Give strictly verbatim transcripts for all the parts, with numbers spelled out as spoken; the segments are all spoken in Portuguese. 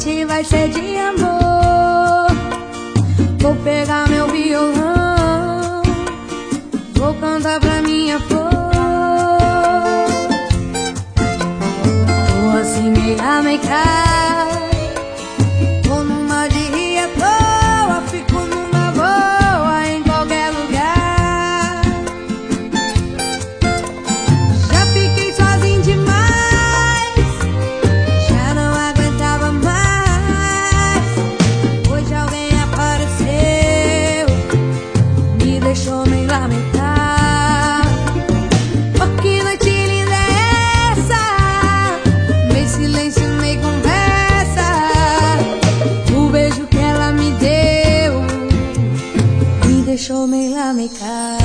noite vai ser de amor. Vou pegar meu violão, vou cantar pra minha flor. Tô assim meia meia, tô numa de ria toa, fico numa boa em qualquer lugar. Já fiquei sozinho demais, já não aguentava mais. Hoje alguém apareceu, me deixou meio lamentar. Oh, que noite linda é essa, meio silêncio, meio conversa. O beijo que ela me deu me deixou meio lamentar.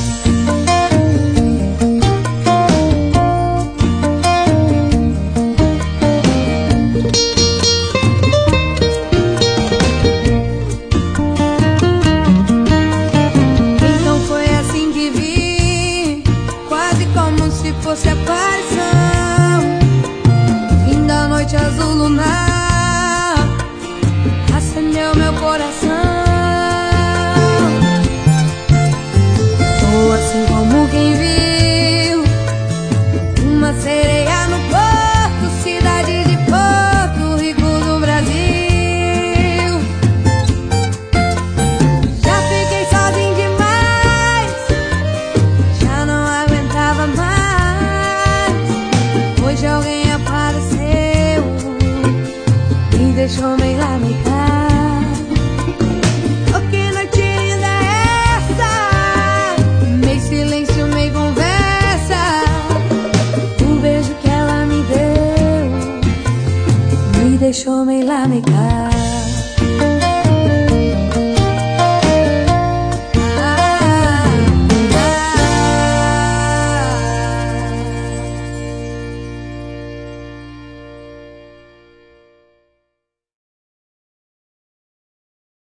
Então foi assim que vi, quase como se fosse aparição. Fim da noite azul lunar acendeu meu coração. Tô assim como quem viu uma sereia no porto, cidade de Porto Rico do Brasil. Já fiquei sozinho demais, já não aguentava mais. Hoje alguém apareceu, me deixou meio lamentar. Oh, que noite linda é essa, meio silêncio, meio conversa. O beijo que ela me deu me deixou meio lamentar.